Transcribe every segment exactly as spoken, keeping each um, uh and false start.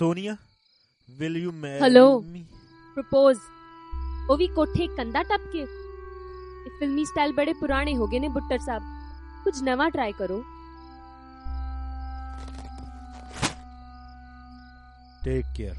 Sonia, will you marry Hello. me? Propose ਉਹ ਵੀ ਕੋਠੇ ਕੰਧਾ ਟੱਪ ਕੇ। ਇਹ ਫਿਲਮੀ ਸਟਾਈਲ ਬੜੇ ਪੁਰਾਣੇ ਹੋ ਗਏ ਨੇ ਬੁੱਟਰ ਸਾਹਿਬ, ਕੁਝ ਨਵਾਂ ਟਰਾਈ ਕਰੋ। Take care.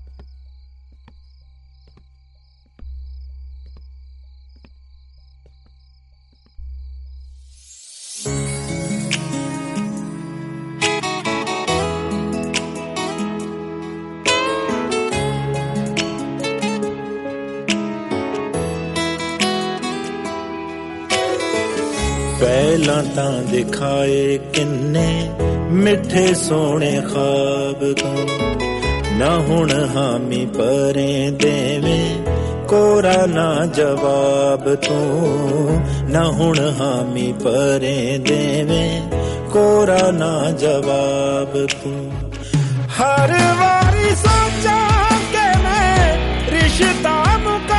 ਪਹਿਲਾਂ ਤਾਂ ਦਿਖਾਏ ਕਿੰਨੇ ਮਿੱਠੇ ਸੋਹਣੇ ਖਾਬ ਤੂੰ, ਨਾ ਹੁਣ ਹਾਮੀ ਪਰੇ ਦੇਵੇਂ ਕੋਰਾ ਨਾ ਜਵਾਬ ਤੂੰ, ਨਾ ਹੁਣ ਹਾਮੀ ਪਰੇ ਦੇਵੇਂ ਕੋਰਾ ਨਾ ਜਵਾਬ ਤੂੰ। ਹਰ ਵਾਰੀ ਸੋਚਾਂ ਕਿ ਮੈਂ ਰਿਸ਼ਤਾ ਮੁਕਾ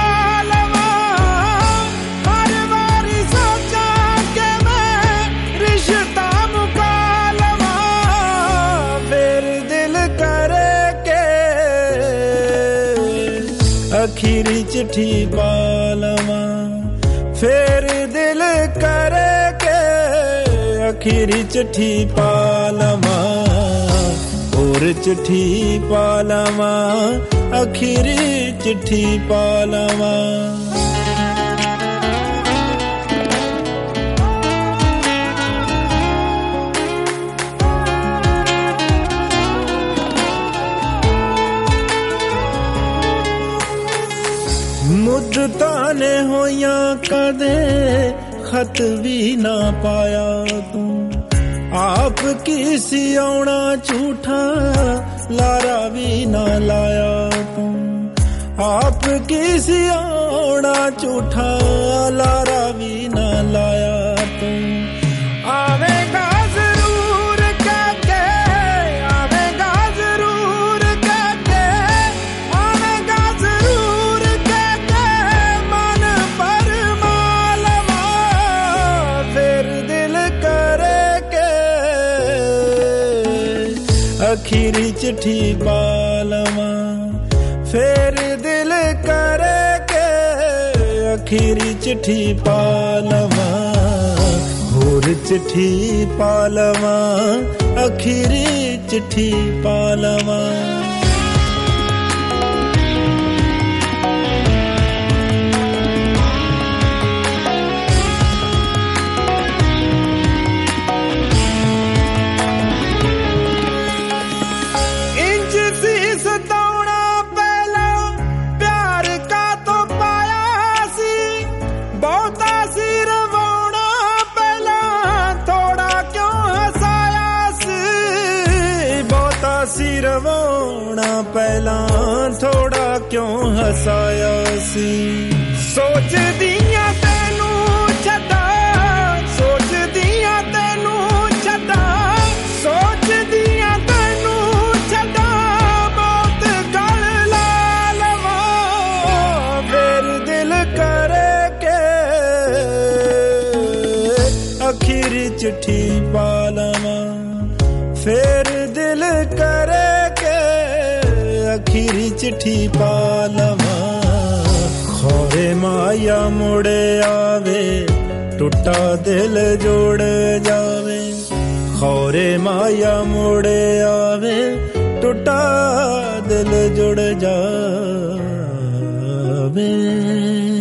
ਅਖੀਰੀ ਚਿੱਠੀ ਪਾ ਲਵਾਂ, ਫੇਰ ਦਿਲ ਕਰੇ ਕਿ ਅਖੀਰੀ ਚਿੱਠੀ ਪਾ ਲਵਾਂ, ਹੋਰ ਚਿੱਠੀ ਪਾ ਲਵਾਂ, ਅਖੀਰੀ ਚਿੱਠੀ ਪਾ ਲਵਾਂ। ਮੁੱਦਤਾਂ ਨੇ ਹੋਈਆਂ ਕਦੇ ਖਤ ਵੀ ਨਾ ਪਾਇਆ ਤੂੰ, ਆਪ ਕੀ ਸੀ ਆਉਣਾ ਝੂਠਾ ਲਾਰਾ ਵੀ ਨਾ ਲਾਇਆ ਤੂੰ, ਆਪ ਕੀ ਸੀ ਆਉਣਾ ਝੂਠਾ ਲਾਰਾ ਵੀ ਨਾ ਲਾਇਆ ਤੂੰ। ਆਵੇਗਾ ਅਖੀਰੀ ਚਿੱਠੀ ਪਾ ਲਵਾਂ, ਫੇਰ ਦਿਲ ਕਰੇ ਕਿ ਅਖੀਰੀ ਚਿੱਠੀ ਪਾ ਲਵਾਂ, ਹੋਰ ਚਿੱਠੀ ਪਾ ਲਵਾਂ, ਅਖੀਰੀ ਚਿੱਠੀ ਪਾ ਲਵਾਂ। ਸੀ ਰਵਾਉਣਾ ਪਹਿਲਾਂ ਥੋੜਾ ਕਿਉਂ ਹਸਾਇਆ ਸੀ, ਸੋਚਦੀਆਂ ਤੈਨੂੰ ਛੱਡਾਂ, ਸੋਚਦੀਆਂ ਤੈਨੂੰ ਛੱਡਾਂ, ਸੋਚਦੀਆਂ ਤੈਨੂੰ ਛੱਡਾਂ, ਬਹੁਤ ਗਲ ਲਾ ਲਵਾਂ, ਫੇਰ ਦਿਲ ਕਰੇ ਕਿ ਅਖੀਰੀ ਚਿੱਠੀ ਪਾ ਲਵਾਂ, ਫੇਰ ਦਿਲ ਕਰੇ ਕਿ ਅਖੀਰੀ ਚਿੱਠੀ ਪਾ ਲਵਾਂ। ਖੋਰੇ ਮਾਇਆ ਮੁੜ ਆਵੇ, ਟੁੱਟਾ ਦਿਲ ਜੁੜ ਜਾਵੇ, ਖੋਰੇ ਮਾਇਆ ਮੁੜ ਆਵੇ, ਟੁੱਟਾ ਦਿਲ ਜੁੜ ਜਾਵੇ।